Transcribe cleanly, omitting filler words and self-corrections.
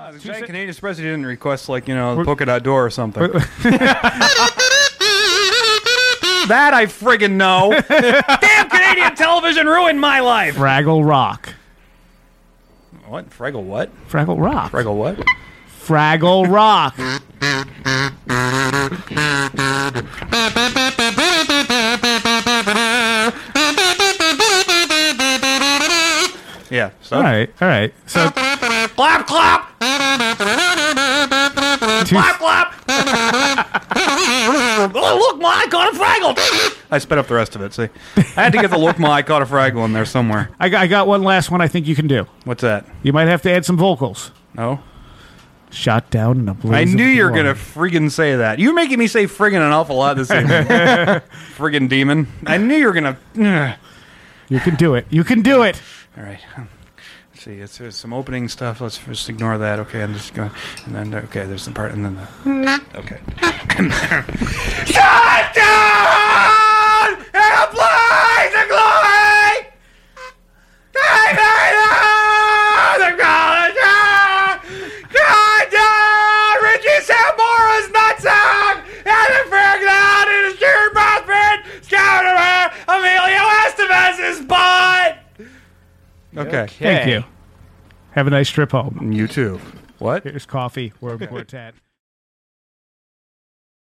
The giant Canadian Express didn't request, like, the polka dot door or something. That I friggin' know. Damn Canadian television ruined my life. Fraggle Rock. What? Fraggle what? Fraggle Rock. Fraggle what? Fraggle Rock. Yeah. So. All right. So Clap, clap. Clap, clap. Oh, look, Ma, I caught a Fraggle. I sped up the rest of it, see. I had to get the look, Ma, I caught a Fraggle in there somewhere. I got one last one I think you can do. What's that? You might have to add some vocals. No? Shot down in a blaze I knew of you were glory. going to friggin' say that. You're making me say friggin' an awful lot this evening. Friggin' demon. I knew you were going to... You can do it. You can do it. All right. Let's see. There's some opening stuff. Let's just ignore that. Okay, I'm just going... And then, okay, there's some part... And then the... Okay. Shut down! In a blaze of glory! Richie Sambora's nutsack! And the frag out in his cheering prospect! Scouter Emilio Estevez's butt! Okay. Thank you. Have a nice trip home. You too. What? Here's coffee. We're at.